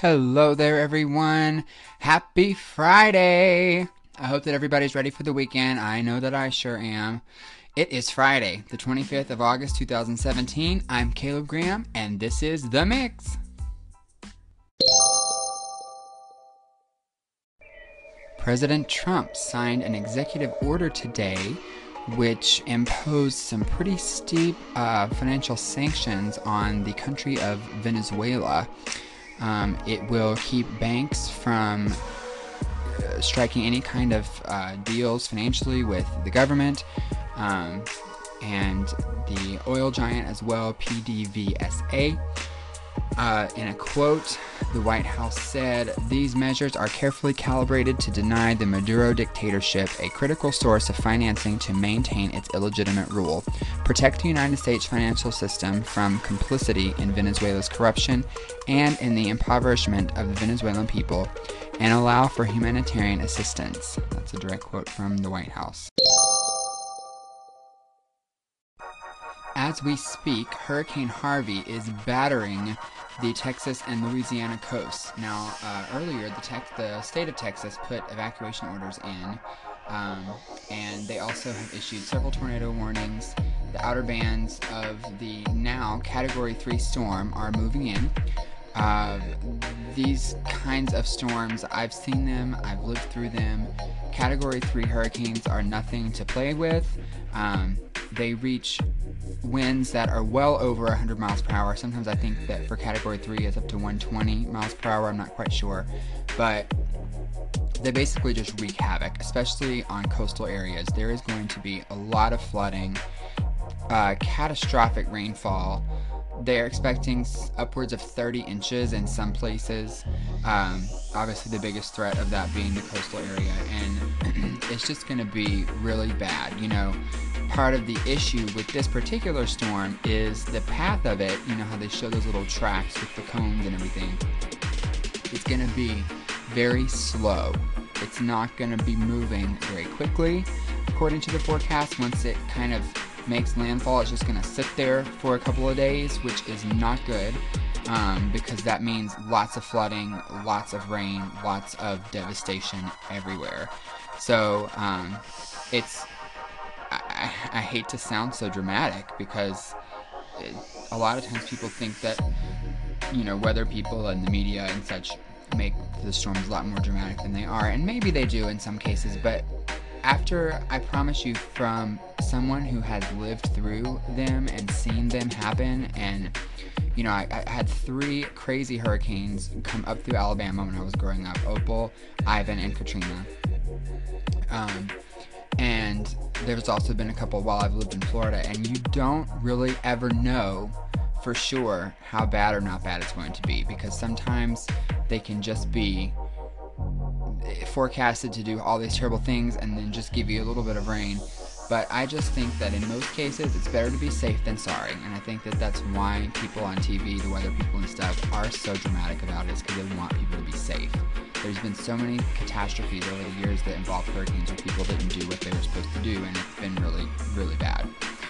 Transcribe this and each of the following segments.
Hello there, everyone. Happy Friday. I hope that everybody's ready for the weekend. I know that I sure am. It is Friday, the 25th of August, 2017. I'm Caleb Graham, and this is The Mix. President Trump signed an executive order today which imposed some pretty steep financial sanctions on the country of Venezuela. It will keep banks from striking any kind of deals financially with the government, and the oil giant as well, PDVSA. In a quote, the White House said, "These measures are carefully calibrated to deny the Maduro dictatorship a critical source of financing to maintain its illegitimate rule, protect the United States financial system from complicity in Venezuela's corruption and in the impoverishment of the Venezuelan people, and allow for humanitarian assistance." That's a direct quote from the White House. As we speak, Hurricane Harvey is battering the Texas and Louisiana coasts. Now, earlier, the state of Texas put evacuation orders in, and they also have issued several tornado warnings. The outer bands of the now Category 3 storm are moving in. These kinds of storms, I've seen them, I've lived through them. Category 3 hurricanes are nothing to play with. They reach winds that are well over 100 miles per hour. Sometimes I think that for Category 3 it's up to 120 miles per hour. I'm not quite sure. But they basically just wreak havoc, especially on coastal areas. There is going to be a lot of flooding, catastrophic rainfall. They're expecting upwards of 30 inches in some places. Obviously, the biggest threat of that being the coastal area, and it's just going to be really bad. You know, part of the issue with this particular storm is the path of it. You know how they show those little tracks with the cones and everything. It's going to be very slow. It's not going to be moving very quickly, according to the forecast. Once it kind of makes landfall, it's just going to sit there for a couple of days, which is not good, because that means lots of flooding, lots of rain, lots of devastation everywhere. So I hate to sound so dramatic, because a lot of times people think that, you know, weather people and the media and such make the storms a lot more dramatic than they are, and maybe they do in some cases, but after, I promise you, from someone who has lived through them and seen them happen, and, you know, I had 3 crazy hurricanes come up through Alabama when I was growing up: Opal, Ivan, and Katrina. And there's also been a couple while I've lived in Florida, and you don't really ever know for sure how bad or not bad it's going to be, because sometimes they can just be forecasted to do all these terrible things and then just give you a little bit of rain. But I just think that in most cases it's better to be safe than sorry, and I think that that's why people on TV, the weather people and stuff, are so dramatic about it, is because they want people to be safe. There's been so many catastrophes over the years that involve hurricanes where people didn't do what they were supposed to do, and it's been really, really bad.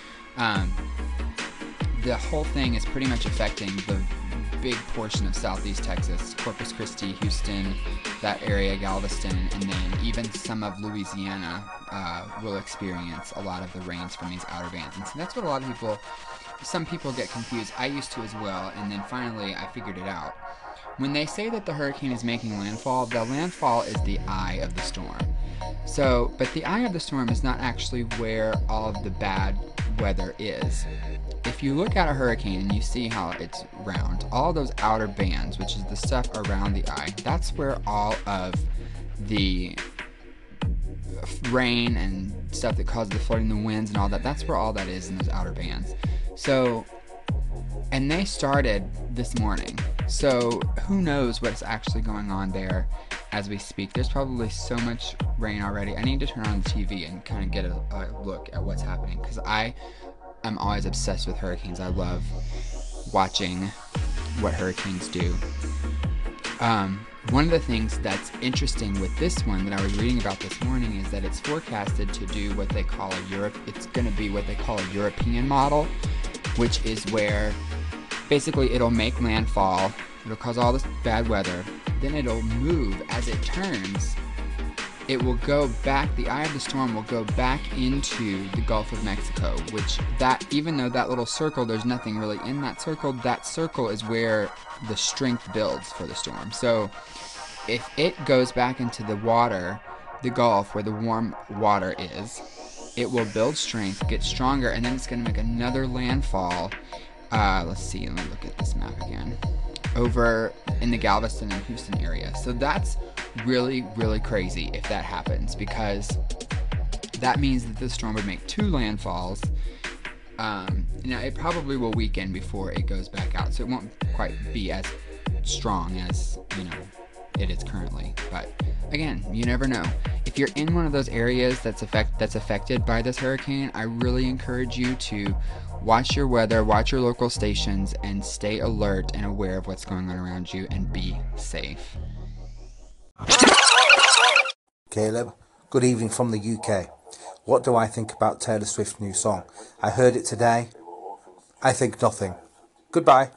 The whole thing is pretty much affecting the big portion of southeast Texas: Corpus Christi, Houston, that area, Galveston, and then even some of Louisiana will experience a lot of the rains from these outer bands. And so that's what some people get confused. I used to as well, and then finally I figured it out. When they say that the hurricane is making landfall, the landfall is the eye of the storm. So, but the eye of the storm is not actually where all of the bad weather is. If you look at a hurricane and you see how it's round, all those outer bands, which is the stuff around the eye, that's where all of the rain and stuff that causes the flooding, the winds and all that, that's where all that is, in those outer bands. So, and they started this morning. So who knows what's actually going on there as we speak. There's probably so much rain already. I need to turn on the TV and kind of get a look at what's happening, because I'm always obsessed with hurricanes. I love watching what hurricanes do. One of the things that's interesting with this one that I was reading about this morning is that it's forecasted to do what they call it's going to be what they call a European model, which is where basically it'll make landfall It'll cause all this bad weather. Then it'll move as it turns. It will go back, the eye of the storm will go back into the Gulf of Mexico, which even though that little circle, there's nothing really in that circle is where the strength builds for the storm. So if it goes back into the water, the Gulf, where the warm water is, it will build strength, get stronger, and then it's going to make another landfall. Let's see, let me look at this map again. Over in the Galveston and Houston area. So that's really, really crazy if that happens, because that means that the storm would make 2 landfalls. Now, it probably will weaken before it goes back out, so it won't quite be as strong as, it is currently. But again, you never know. If you're in one of those areas that's affected by this hurricane, I really encourage you to watch your weather, watch your local stations, and stay alert and aware of what's going on around you, and be safe. Caleb, good evening from the UK. What do I think about Taylor Swift's new song? I heard it today. I think nothing. Goodbye.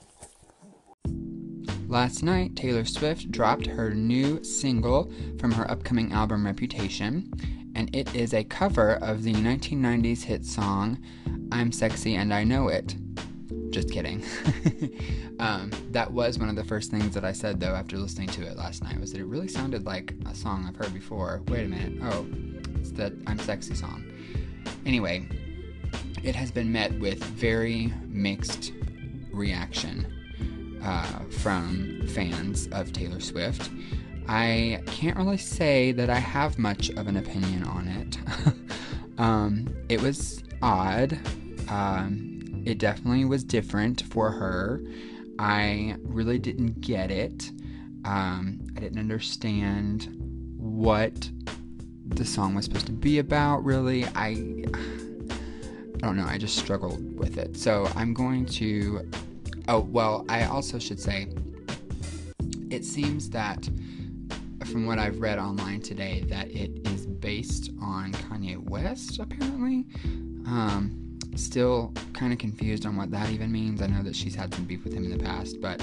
Last night, Taylor Swift dropped her new single from her upcoming album Reputation, and it is a cover of the 1990s hit song I'm Sexy and I Know It. Just kidding. That was one of the first things that I said, though, after listening to it last night, was that it really sounded like a song I've heard before. Wait a minute. Oh, it's the I'm Sexy song. Anyway, it has been met with very mixed reaction from fans of Taylor Swift. I can't really say that I have much of an opinion on it. It was odd. It definitely was different for her. I really didn't get it. I didn't understand what the song was supposed to be about, really. I don't know. I just struggled with it. So I'm going to... Oh, well, I also should say, it seems that, from what I've read online today, that it is based on Kanye West, apparently. Still kind of confused on what that even means. I know that she's had some beef with him in the past, but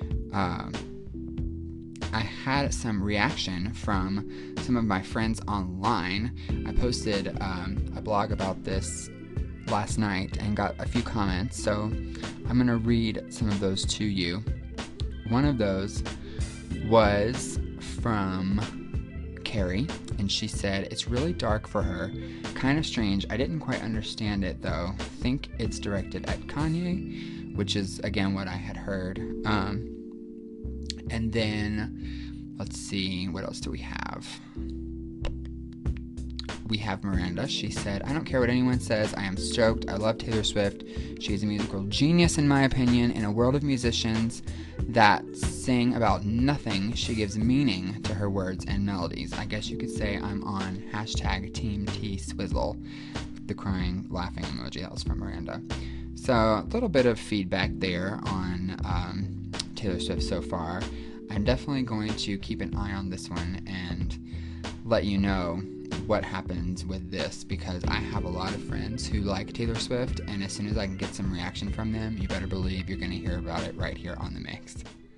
I had some reaction from some of my friends online. I posted a blog about this last night and got a few comments, so I'm going to read some of those to you. One of those was from Carrie, and she said, "It's really dark for her. Kind of strange. I didn't quite understand it, though. Think it's directed at Kanye," which is, again, what I had heard. And then, let's see, what else do we have? We have Miranda. She said, "I don't care what anyone says. I am stoked. I love Taylor Swift. She is a musical genius, in my opinion. In a world of musicians that sing about nothing, she gives meaning to her words and melodies." I guess you could say I'm on hashtag Team T Swizzle. The crying, laughing emoji. That was from Miranda. So a little bit of feedback there on Taylor Swift so far. I'm definitely going to keep an eye on this one and let you know what happens with this, because I have a lot of friends who like Taylor Swift, and as soon as I can get some reaction from them, you better believe you're going to hear about it right here on The Mix.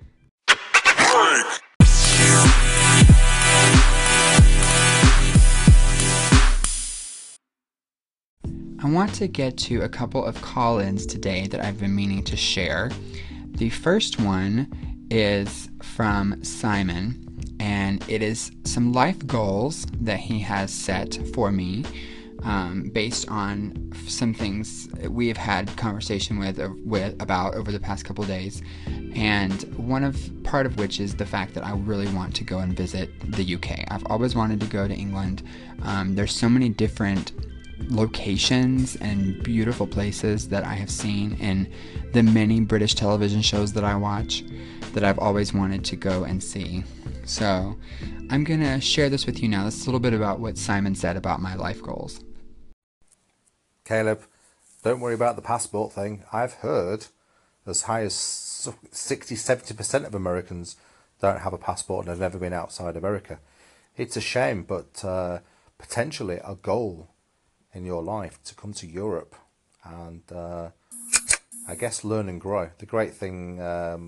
I want to get to a couple of call-ins today that I've been meaning to share. The first one is from Simon, and it is some life goals that he has set for me, based on some things we have had conversation about over the past couple days, and part of which is the fact that I really want to go and visit the UK. I've always wanted to go to England. There's so many different locations and beautiful places that I have seen in the many British television shows that I watch that I've always wanted to go and see. So I'm going to share this with you now. This is a little bit about what Simon said about my life goals. Caleb, don't worry about the passport thing. I've heard as high as 60-70% of Americans don't have a passport and have never been outside America. It's a shame, but potentially a goal in your life to come to Europe and I guess learn and grow. The great thing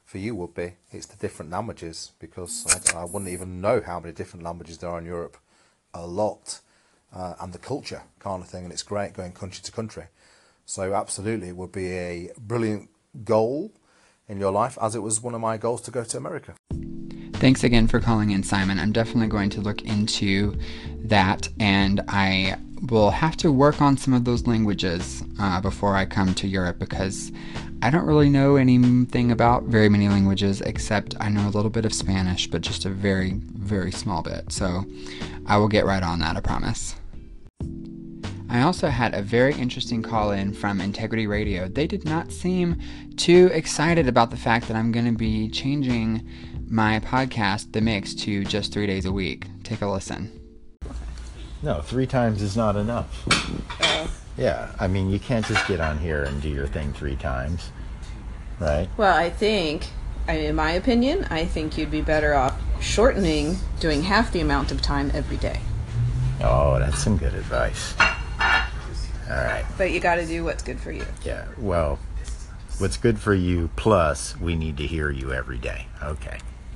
for you would be. It's the different languages, because I wouldn't even know how many different languages there are in Europe. A lot. And the culture kind of thing, and it's great going country to country. So absolutely, it would be a brilliant goal in your life, as it was one of my goals to go to America. Thanks again for calling in, Simon. I'm definitely going to look into that, and I will have to work on some of those languages before I come to Europe, because I don't really know anything about very many languages, except I know a little bit of Spanish, but just a very, very small bit. So I will get right on that, I promise. I also had a very interesting call in from Integrity Radio. They did not seem too excited about the fact that I'm going to be changing my podcast, The Mix, to just 3 days a week. Take a listen. No, 3 times is not enough. Yeah, I mean, you can't just get on here and do your thing 3 times, right? Well, in my opinion, I think you'd be better off shortening, doing half the amount of time every day. Oh, that's some good advice. All right. But you got to do what's good for you. Yeah, well, what's good for you, plus we need to hear you every day. Okay.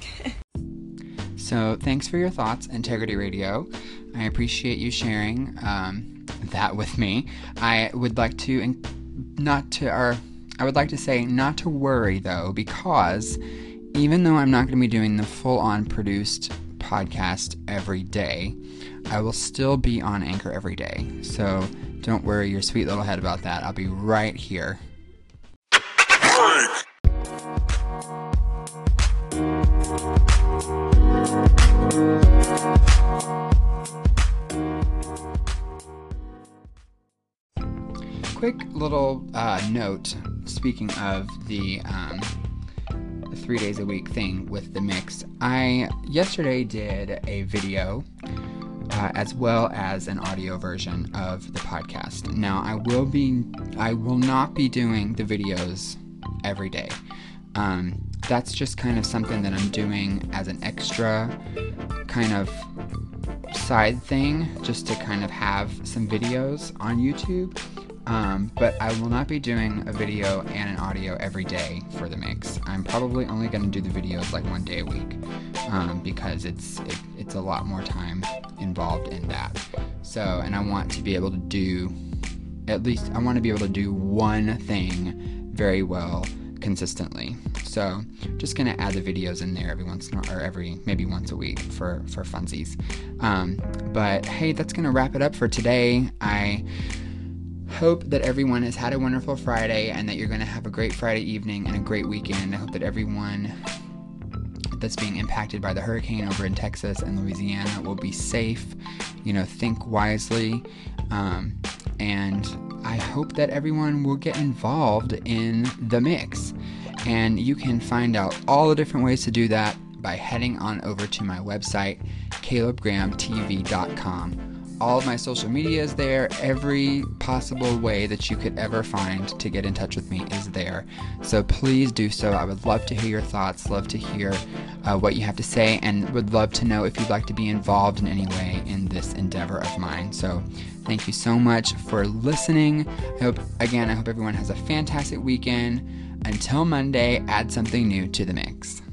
So thanks for your thoughts, Integrity Radio. I appreciate you sharing that with me. I would like to say not to worry though, because even though I'm not going to be doing the full-on produced podcast every day, I will still be on Anchor every day. So don't worry your sweet little head about that. I'll be right here. Quick little note, speaking of the 3 days a week thing with The Mix. I yesterday did a video as well as an audio version of the podcast. Now, I will not be doing the videos every day. That's just kind of something that I'm doing as an extra kind of side thing, just to kind of have some videos on YouTube. But I will not be doing a video and an audio every day for The Mix. I'm probably only going to do the videos like 1 day a week, because it's a lot more time involved in that. So, and I want to be able to do one thing very well consistently. So just gonna add the videos in there maybe once a week for funsies. But hey, that's gonna wrap it up for today. I hope that everyone has had a wonderful Friday, and that you're going to have a great Friday evening and a great weekend. I hope that everyone that's being impacted by the hurricane over in Texas and Louisiana will be safe, think wisely, and I hope that everyone will get involved in The Mix. And you can find out all the different ways to do that by heading on over to my website, calebgrahamtv.com. All of my social media is there. Every possible way that you could ever find to get in touch with me is there. So please do so. I would love to hear your thoughts, love to hear what you have to say, and would love to know if you'd like to be involved in any way in this endeavor of mine. So thank you so much for listening. I hope everyone has a fantastic weekend. Until Monday, add something new to The Mix.